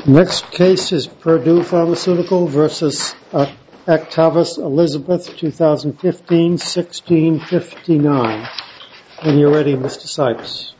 Next case is Purdue Pharmaceutical versus Actavis Elizabeth, 2015-1659. When you're ready, Mr. Sipes.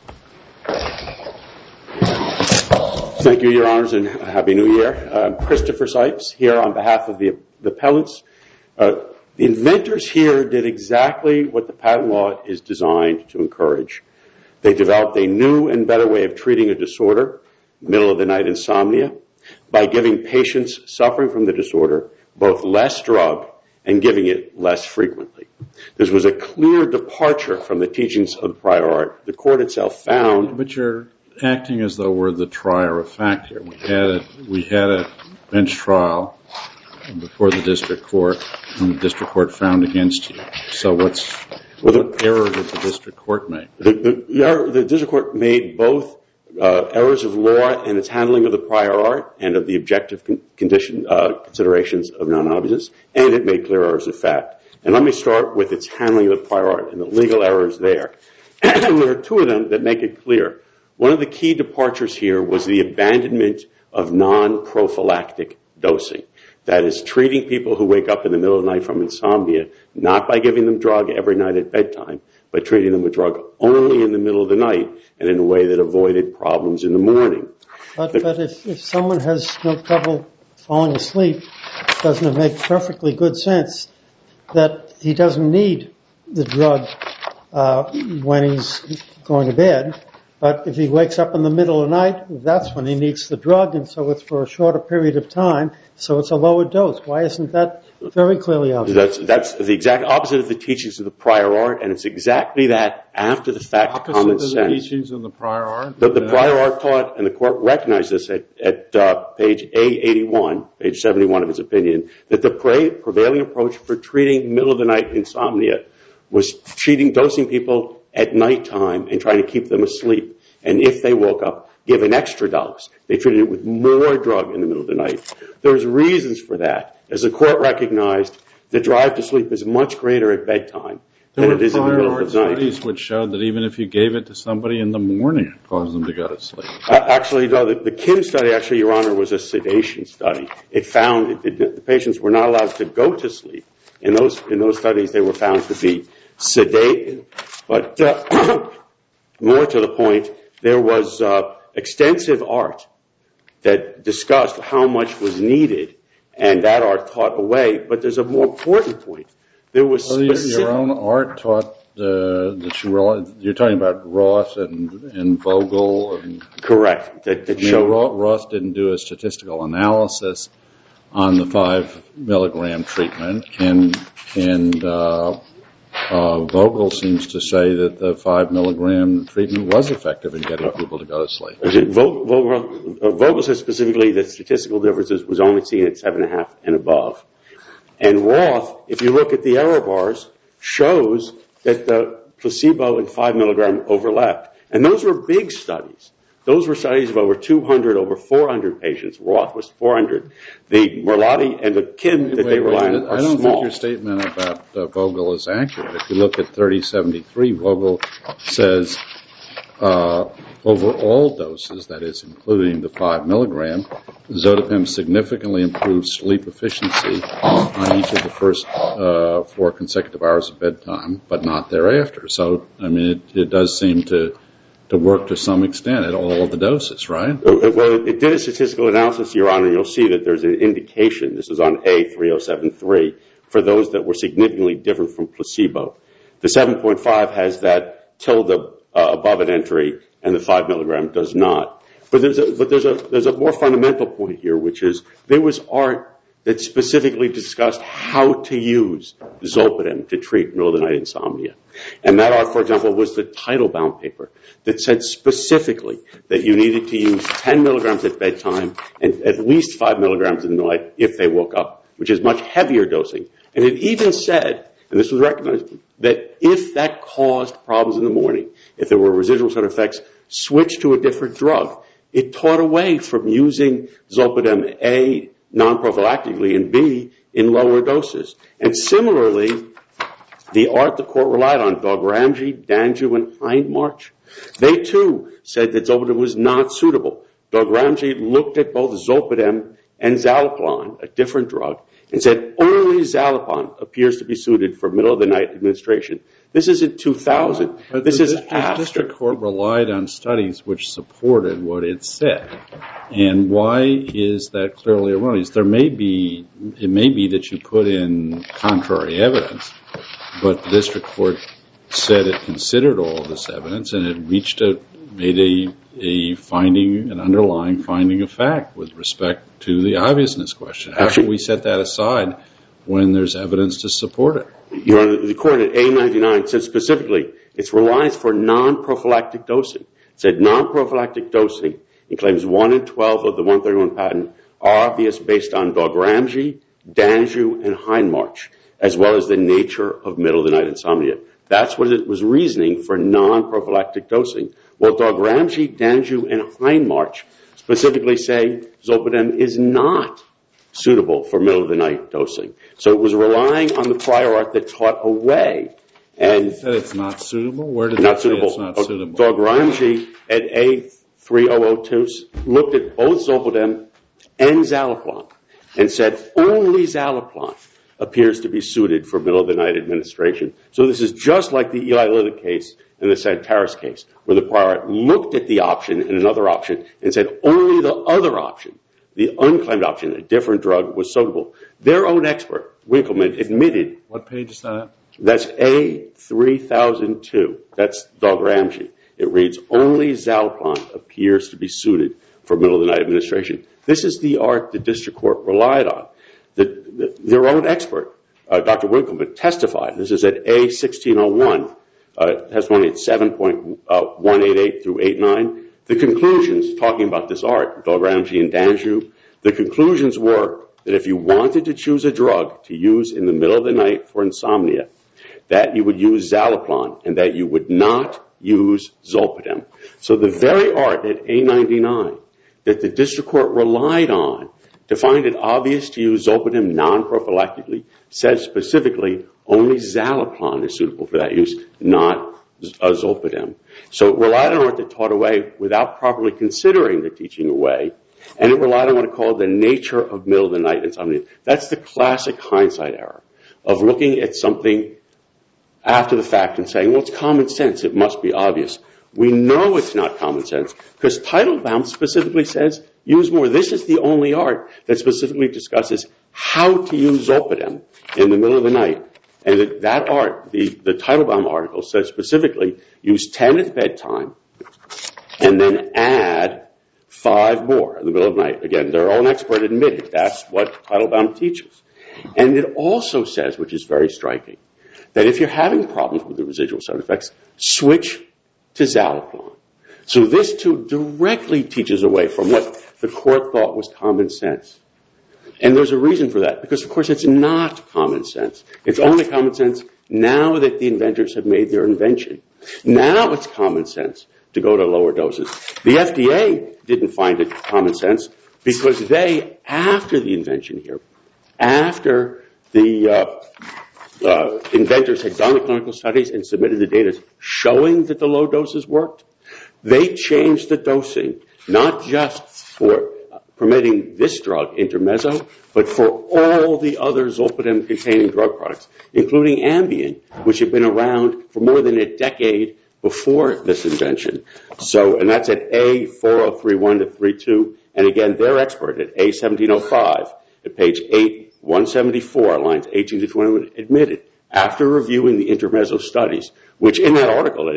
Thank you, Your Honors, and Happy New Year. I'm Christopher Sipes here on behalf of the appellants. The inventors here did exactly what the patent law is designed to encourage. They developed a new and better way of treating a disorder, middle-of-the-night insomnia, by giving patients suffering from the disorder both less drug and giving it less frequently. This was a clear departure from the teachings of the prior art. The court itself found... But you're acting as though we're the trier of fact here. We had a bench trial before the district court, and the district court found against you. So what error did the district court make? The district court made both errors of law in its handling of the prior art and of the objective considerations of non-obviousness, and it made clear errors of fact. And let me start with its handling of the prior art and the legal errors there. There are two of them that make it clear. One of the key departures here was the abandonment of non-prophylactic dosing. That is, treating people who wake up in the middle of the night from insomnia, not by giving them drug every night at bedtime, but treating them with drug only in the middle of the night and in a way that avoided problems in the morning. But if someone has no trouble falling asleep, doesn't it make perfectly good sense that he doesn't need the drug when he's going to bed? But if he wakes up in the middle of the night, that's when he needs the drug, and so it's for a shorter period of time, so it's a lower dose. Why isn't that very clearly obvious? That's the exact opposite of the teachings of the prior art, and it's exactly that after the fact common sense. Opposite of the teachings of the prior art? The prior art taught, and the court recognized this at page A81, page 71 of its opinion, that the prevailing approach for treating middle-of-the-night insomnia was dosing people at nighttime and trying to keep them asleep. And if they woke up, give an extra dose. They treated it with more drug in the middle of the night. There's reasons for that. As the court recognized, the drive to sleep is much greater at bedtime than it is in the middle of the night. Studies which showed that even if you gave it to somebody in the morning, it caused them to go to sleep. Actually, no. The Kim study, actually, Your Honor, was a sedation study. It found that the patients were not allowed to go to sleep. In those studies, they were found to be sedated. But more to the point, there was extensive art that discussed how much was needed, and that art taught away. But there's a more important point. There was your own art taught that you're talking about Roth and Vogel. And correct. Roth didn't do a statistical analysis on the 5 milligram treatment, and Vogel seems to say that the 5 milligram treatment was effective in getting people to go to sleep. Vogel said specifically that statistical differences was only seen at 7.5 and above. And Roth, if you look at the error bars, shows that the placebo and 5 milligram overlapped. And those were big studies. Those were studies of over 200, over 400 patients. Roth was 400. The Merlotti and the Kim that they rely on are small. I don't think your statement about Vogel is accurate. If you look at 3073, Vogel says over all doses, that is including the 5 milligram, Zotapem significantly improves sleep efficiency on each of the first 4 consecutive hours of bedtime, but not thereafter. So, I mean, it does seem to work to some extent at all of the doses, right? Well, it did a statistical analysis, Your Honor. You'll see that there's an indication, this is on A3073, for those that were significantly different from placebo. The 7.5 has that tilde above an entry, and the 5 milligram does not. But there's a more fundamental point here, which is there was art that specifically discussed how to use Zolpidem to treat middle-of-the-night insomnia. And that art, for example, was the Teitelbaum paper that said specifically that you needed to use 10 milligrams at bedtime and at least 5 milligrams in the night if they woke up, which is much heavier dosing. And it even said, and this was recognized, that if that caused problems in the morning, if there were residual side effects, switch to a different drug. It taught away from using Zolpidem, A, non-prophylactically, and B, in lower doses. And similarly, the art the court relied on, Dogramji, Danju, and Hindmarch, they too said that Zolpidem was not suitable. Dr. Ramsey looked at both Zolpidem and Zaloplan, a different drug, and said only Zaloplan appears to be suited for middle-of-the-night administration. This is in 2000. But this is the after. district court relied on studies which supported what it said. And why is that clearly erroneous? It may be that you put in contrary evidence, but the district court said it considered all of this evidence and it made a finding, an underlying finding of fact with respect to the obviousness question. How should we set that aside when there's evidence to support it? Your Honor, the court at A99 said specifically its reliance for non-prophylactic dosing. It said non-prophylactic dosing in claims 1 and 12 of the 131 patent are obvious based on Dog-Ramsey, Danjou, and Hindmarch, as well as the nature of middle-of-the-night insomnia. That's what it was reasoning for non-prophylactic dosing. Well, Dog-Ramsey, Danjou, and Hindmarch specifically say Zolpidem is not suitable for middle-of-the-night dosing. So it was relying on the prior art that taught away. And you said it's not suitable? Where did not it say suitable. it's not suitable? Dog-Ramsey at A3002 looked at both Zolpidem and Zaloplan and said only Zaloplan appears to be suited for middle-of-the-night administration. So this is just like the Eli Lilly case and the Santaris case, where the prior art looked at the option and another option and said only the other option, the unclaimed option, a different drug, was suitable. Their own expert, Winkleman, admitted. What page is that? That's A3002. That's Dog-Ramsey. It reads, only Zaloplan appears to be suited for middle-of-the-night administration. This is the art the district court relied on. Their own expert, Dr. Winkleman, testified. This is at A1601, testimony at 7.188 through 89. The conclusions, talking about this art, Dog-Ramsey and Danjou, the conclusions were that if you wanted to choose a drug to use in the middle of the night for insomnia, that you would use Zaloplan and that you would not use Zolpidem. So the very art at A99 that the district court relied on to find it obvious to use Zolpidem non-prophylactically says specifically only Zaloplan is suitable for that use, not Zolpidem. So it relied on art that taught away without properly considering the teaching away, and it relied on what it called the nature of middle-of-the-night insomnia. That's the classic hindsight error of looking at something after the fact and saying, well, it's common sense. It must be obvious. We know it's not common sense because Teitelbaum specifically says use more. This is the only art that specifically discusses how to use Zolpidem in the middle of the night. And that art, the Teitelbaum article, says specifically use 10 at bedtime and then add 5 more in the middle of the night. Again, their own expert admitted that's what Teitelbaum teaches. And it also says, which is very striking, that if you're having problems with the residual side effects, switch to Zaloplan. So this, too, directly teaches away from what the court thought was common sense. And there's a reason for that, because, of course, it's not common sense. It's only common sense now that the inventors have made their invention. Now it's common sense to go to lower doses. The FDA didn't find it common sense because they, after the invention here, after the inventors had done the clinical studies and submitted the data showing that the low doses worked, they changed the dosing, not just for permitting this drug, Intermezzo, but for all the other Zolpidem-containing drug products, including Ambien, which had been around for more than a decade before this invention. So, and that's at A4031-32. And again, their expert at A1705, at page 174, lines 18 to 21, admitted, after reviewing the Intermezzo studies, which in that article at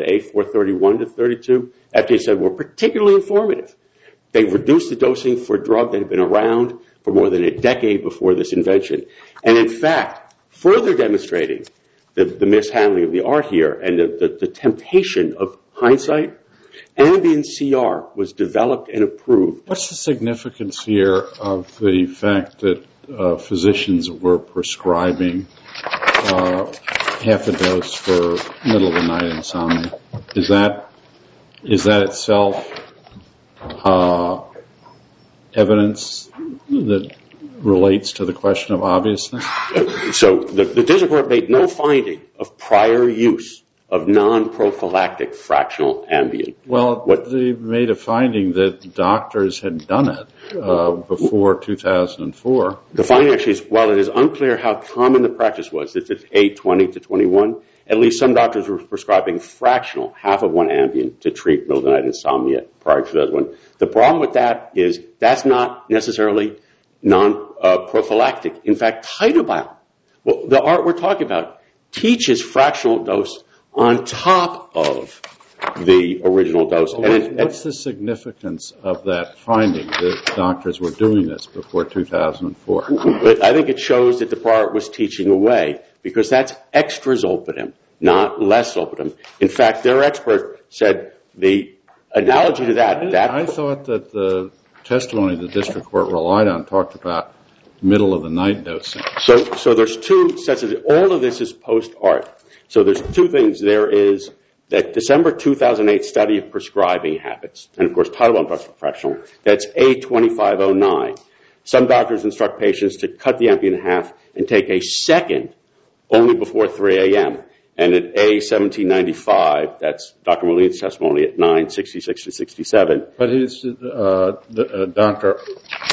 A431-32, FDA said were particularly informative. They reduced the dosing for a drug that had been around for more than a decade before this invention. And in fact, further demonstrating the mishandling of the art here and the temptation of hindsight, Ambien CR was developed and approved. What's the significance here of the fact that physicians were prescribing half a dose for middle-of-the-night insomnia? Is that itself evidence that relates to the question of obviousness? So the district court made no finding of prior use of non-prophylactic fractional Ambien. Well, they made a finding that doctors had done it before 2004. The finding actually is, while it is unclear how common the practice was, if it's A20 to 21, at least some doctors were prescribing fractional, half of one Ambien, to treat middle of the night insomnia prior to 2001. The problem with that is that's not necessarily non-prophylactic. In fact, Titobion, well, the art we're talking about, teaches fractional dose on top of the original dose. What's the significance of that finding that doctors were doing this before 2004? I think it shows that the prior art was teaching away, because that's extra zolpidem, not less zolpidem. In fact, their expert said the analogy to that... I thought that the testimony the district court relied on talked about middle of the night dosing. So there's two sets of... All of this is post-art. So there's two things. There is that December 2008 study of prescribing habits, and of course Titobion plus fractional, that's A2509. Some doctors instruct patients to cut the Ambien in half and take a second only before 3 a.m. And at A1795, that's Dr. Moline's testimony at 966 to 67. But Dr.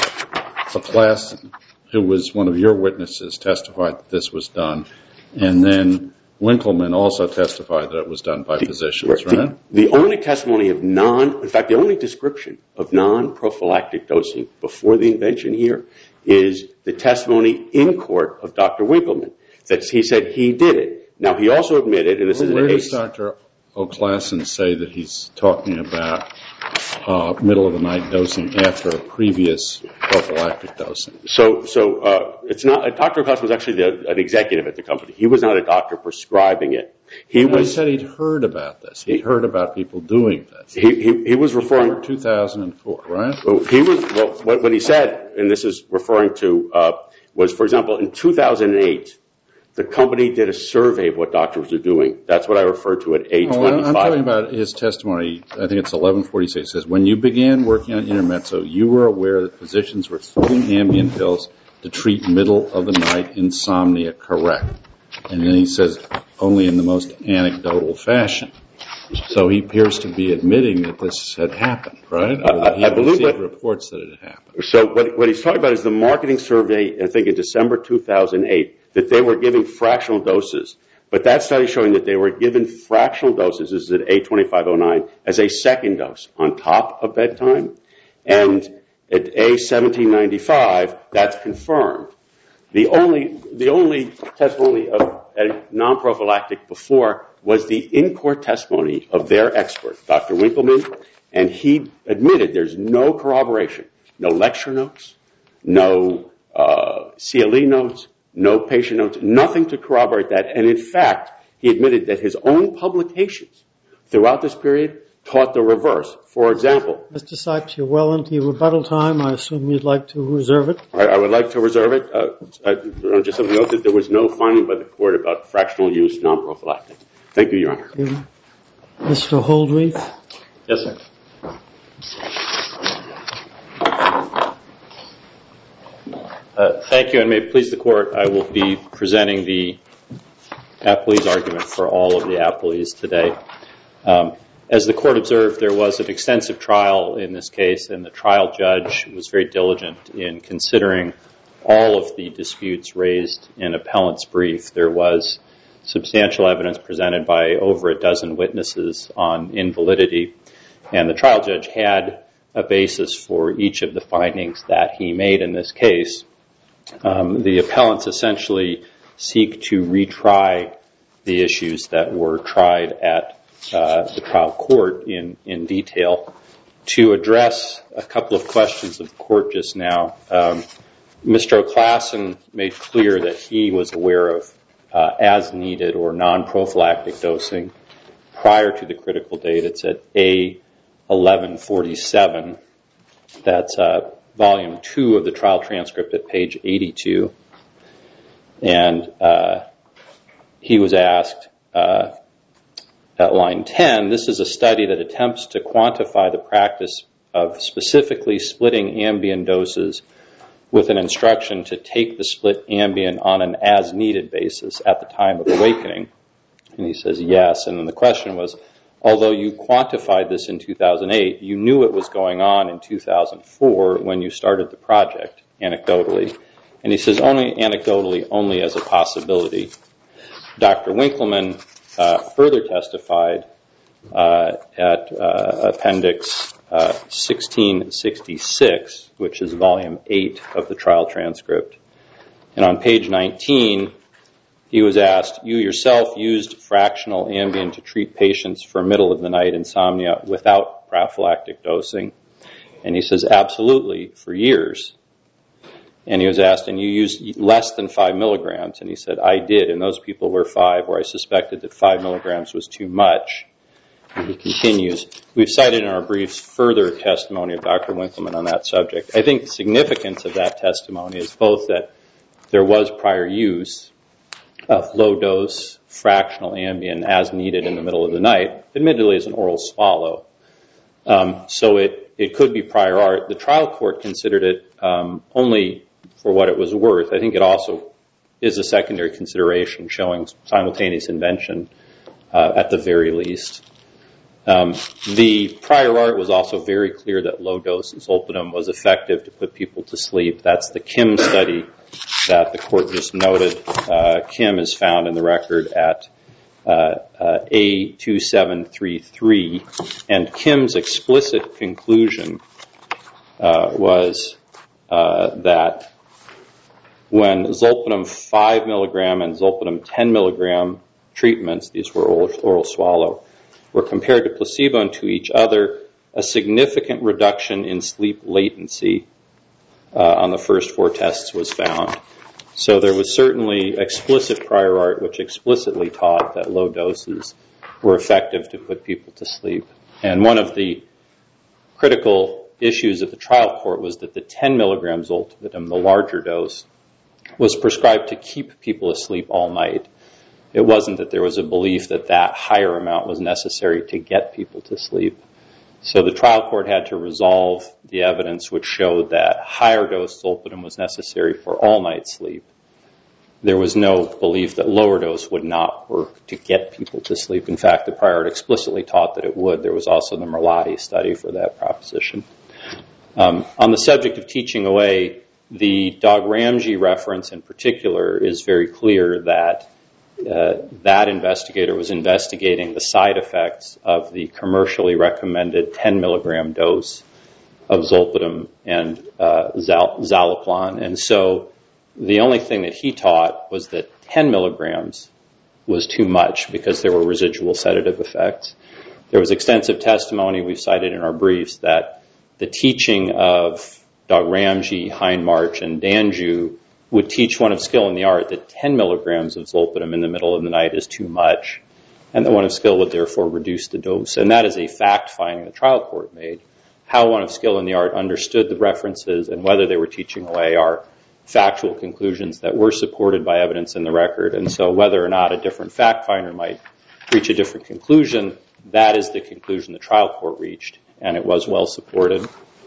Klassen, who was one of your witnesses, testified that this was done. And then Winkleman also testified that it was done by physicians, right? The only testimony of in fact, the only description of non-prophylactic dosing before the invention here is the testimony in court of Dr. Winkleman. That he said he did it. Now, he also admitted, and this is... Where does Dr. O'Klassen say that he's talking about middle of the night dosing after a previous prophylactic dosing? So it's not... Dr. O'Klassen was actually an executive at the company. He was not a doctor prescribing it. He said he'd heard about this. He'd heard about people doing this. He was referring... Before 2004, right? What he said, and this is referring to, was, for example, in 2008, the company did a survey of what doctors are doing. That's what I referred to at A25. I'm talking about his testimony. I think it's 1146. It says, when you began working on Intermezzo, you were aware that physicians were filling Ambien pills to treat middle of the night insomnia, correct? And then he says, only in the most anecdotal fashion. So he appears to be admitting that this had happened, right? I believe received reports that it had happened. So what he's talking about is the marketing survey, I think in December 2008, that they were giving fractional doses. But that study showing that they were given fractional doses, this is at A2509, as a second dose on top of bedtime. And at A1795, that's confirmed. The only testimony of a non-prophylactic before was the in-court testimony of their expert, Dr. Winkleman, and he admitted there's no corroboration, no lecture notes, no CLE notes, no patient notes, nothing to corroborate that. And in fact, he admitted that his own publications throughout this period taught the reverse. For example... Mr. Sipes, you're well into your rebuttal time. I assume you'd like to reserve it? I would like to reserve it. Just something else, that there was no finding by the court about fractional use non-prophylactic. Thank you, Your Honor. Thank you. Mr. Holdreath? Yes, sir. Thank you, and may it please the Court, I will be presenting the appellee's argument for all of the appellees today. As the Court observed, there was an extensive trial in this case, and the trial judge was very diligent in considering all of the disputes raised in appellant's brief. There was substantial evidence presented by over a dozen witnesses on invalidity, and the trial judge had a basis for each of the findings that he made in this case. The appellants essentially seek to retry the issues that were tried at the trial court in detail. To address a couple of questions of the Court just now, Mr. O'Klassen made clear that he was aware of as-needed or non-prophylactic dosing prior to the critical date. It's at A1147. That's volume 2 of the trial transcript at page 82. And he was asked at line 10, this is a study that attempts to quantify the practice of specifically splitting Ambien doses with an instruction to take the split Ambien on an as-needed basis at the time of awakening. And he says, yes. And then the question was, although you quantified this in 2008, you knew it was going on in 2004 when you started the project, anecdotally. And he says, only anecdotally, only as a possibility. Dr. Winkleman further testified at Appendix 1666, which is Volume 8 of the trial transcript. And on page 19, he was asked, you yourself used fractional Ambien to treat patients for middle-of-the-night insomnia without prophylactic dosing. And he says, absolutely, for years. And he was asked, and you used less than 5 milligrams? And he said, I did. And those people were 5, where I suspected that 5 milligrams was too much. And he continues, we've cited in our briefs further testimony of Dr. Winkleman on that subject. I think the significance of that testimony is both that there was prior use of low-dose fractional Ambien as needed in the middle of the night, admittedly as an oral swallow. So it could be prior art. The trial court considered it only for what it was worth. I think it also is a secondary consideration showing simultaneous invention at the very least. The prior art was also very clear that low-dose zolpidem was effective to put people to sleep. That's the Kim study that the court just noted. Kim is found in the record at A2733. And Kim's explicit conclusion was that when zolpidem 5 milligram and zolpidem 10 milligram treatments, these were oral swallow, were compared to placebo and to each other, a significant reduction in sleep latency on the first 4 tests was found. So there was certainly explicit prior art which explicitly taught that low doses were effective to put people to sleep. And one of the critical issues at the trial court was that the 10 milligram zolpidem, the larger dose, was prescribed to keep people asleep all night. It wasn't that there was a belief that that higher amount was necessary to get people to sleep. So the trial court had to resolve the evidence which showed that higher dose zolpidem was necessary for all night sleep. There was no belief that lower dose would not work to get people to sleep. In fact, the prior art explicitly taught that it would. There was also the Merlati study for that proposition. On the subject of teaching away, the Dog-Ramsey reference in particular is very clear that that investigator was investigating the side effects of the commercially recommended 10 milligram dose of zolpidem and Zaloplan. And so the only thing that he taught was that 10 milligrams was too much because there were residual sedative effects. There was extensive testimony we've cited in our briefs that the teaching of Dog-Ramsey, Hindmarch, and Danju would teach one of skill in the art that 10 milligrams of zolpidem in the middle of the night is too much, and that one of skill would therefore reduce the dose. And that is a fact-finding the trial court made. How one of skill in the art understood the references and whether they were teaching away are factual conclusions that were supported by evidence in the record. And so whether or not a different fact-finder might reach a different conclusion, that is the conclusion the trial court reached, and it was well supported.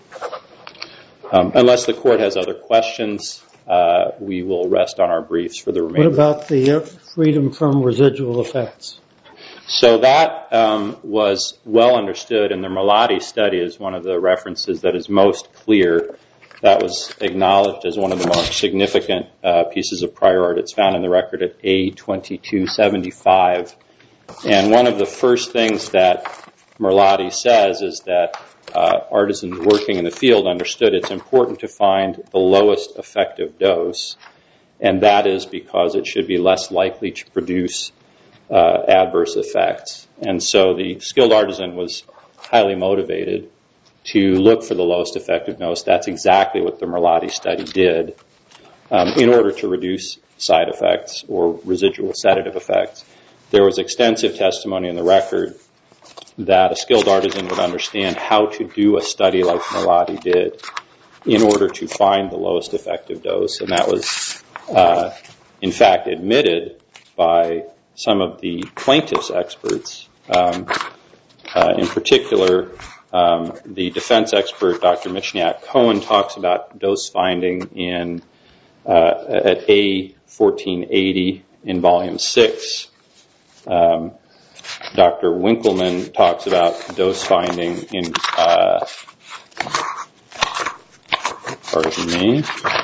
Unless the court has other questions, we will rest on our briefs for the remainder. What about the freedom from residual effects? So that was well understood, and the Merlati study is one of the references that is most clear. That was acknowledged as one of the most significant pieces of prior art. It's found in the record at A2275. And one of the first things that Merlati says is that artisans working in the field understood it's important to find the lowest effective dose, and that is because it should be less likely to produce adverse effects. And so the skilled artisan was highly motivated to look for the lowest effective dose. That's exactly what the Merlati study did in order to reduce side effects or residual sedative effects. There was extensive testimony in the record that a skilled artisan would understand how to do a study like Merlati did in order to find the lowest effective dose. And that was, in fact, admitted by some of the plaintiff's experts. In particular, the defense expert, Dr. Michniak-Cohen, talks about dose finding at A1480 in Volume 6. Dr. Winkleman talks about dose finding in, pardon me,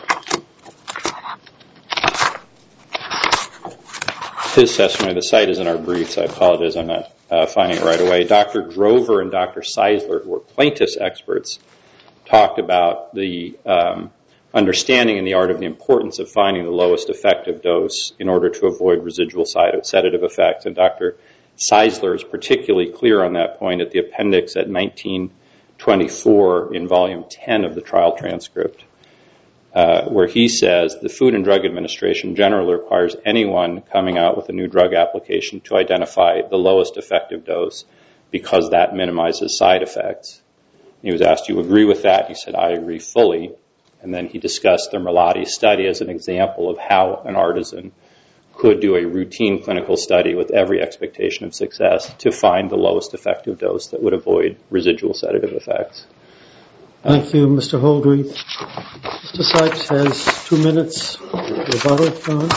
his testimony. The site is in our briefs. I apologize, I'm not finding it right away. Dr. Drover and Dr. Seisler, who were plaintiffs experts, talked about the understanding in the art of the importance of finding the lowest effective dose in order to avoid residual sedative effects. And Dr. Seisler is particularly clear on that point at the appendix at 1924 in volume 10 of the trial transcript, where he says the Food and Drug Administration generally requires anyone coming out with a new drug application to identify the lowest effective dose because that minimizes side effects. He was asked, do you agree with that? He said, I agree fully. And then he discussed the Merlati study as an example of how an artisan could do a routine clinical study with every expectation of success to find the lowest effective dose that would avoid residual sedative effects. Thank you, Mr. Holdreth. Mr. Sipes has 2 minutes rebuttal time.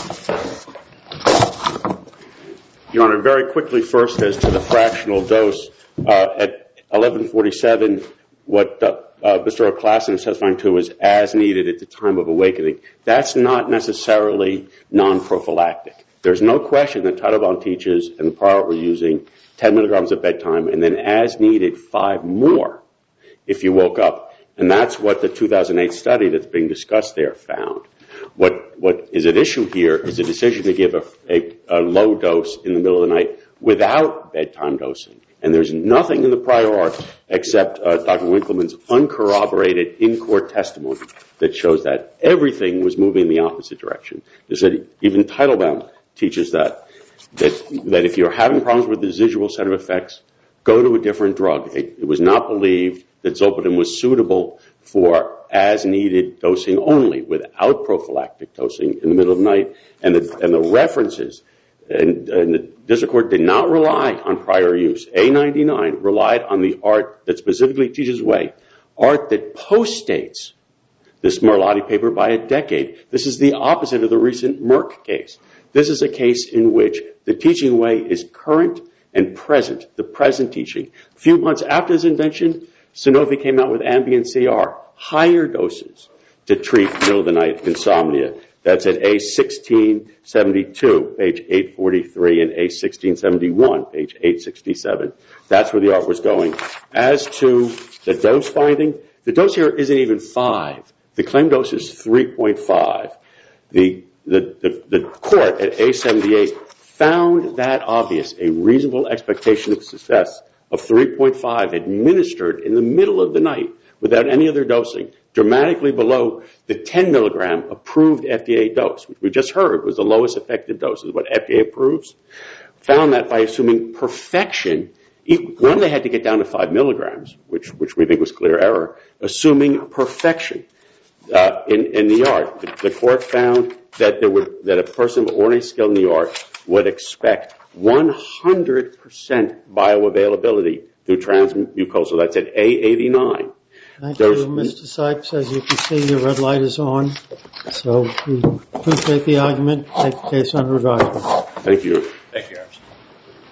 Your Honor, very quickly first as to the fractional dose, at 1147, what Mr. O'Klassen is testifying to is as needed at the time of awakening. That's not necessarily non-prophylactic. There's no question that Teitelbaum teaches and the prior were using 10 milligrams at bedtime and then as needed 5 more if you woke up. And that's what the 2008 study that's being discussed there found. What is at issue here is a decision to give a low dose in the middle of the night without bedtime dosing. And there's nothing in the prior art except Dr. Winkleman's uncorroborated in-court testimony that shows that everything was moving in the opposite direction. They said even Teitelbaum teaches that if you're having problems with residual sedative effects, go to a different drug. It was not believed that zolpidem was suitable for as-needed dosing only without prophylactic dosing in the middle of the night. And the references, and the district court did not rely on prior use. A99 relied on the art that specifically teaches way, art that postdates this Merlati paper by a decade. This is the opposite of the recent Merck case. This is a case in which the teaching way is current and present, the present teaching. A few months after this invention, Sanofi came out with Ambien CR, higher doses to treat middle-of-the-night insomnia. That's at A1672, page 843, and A1671, page 867. That's where the art was going. As to the dose finding, the dose here isn't even 5. The claim dose is 3.5. The court at A78 found that obvious, a reasonable expectation of success of 3.5 administered in the middle of the night without any other dosing, dramatically below the 10 milligram approved FDA dose, which we just heard was the lowest effective dose, is what FDA approves. Found that by assuming perfection, one, they had to get down to 5 milligrams, which we think was clear error, assuming perfection in the art. The court found that a person of ordinary skill in the art would expect 100% bioavailability through transmucosal. That's at A89. Thank you, Mr. Sipes. As you can see, your red light is on. So we appreciate the argument. Take the case under advisement. Thank you.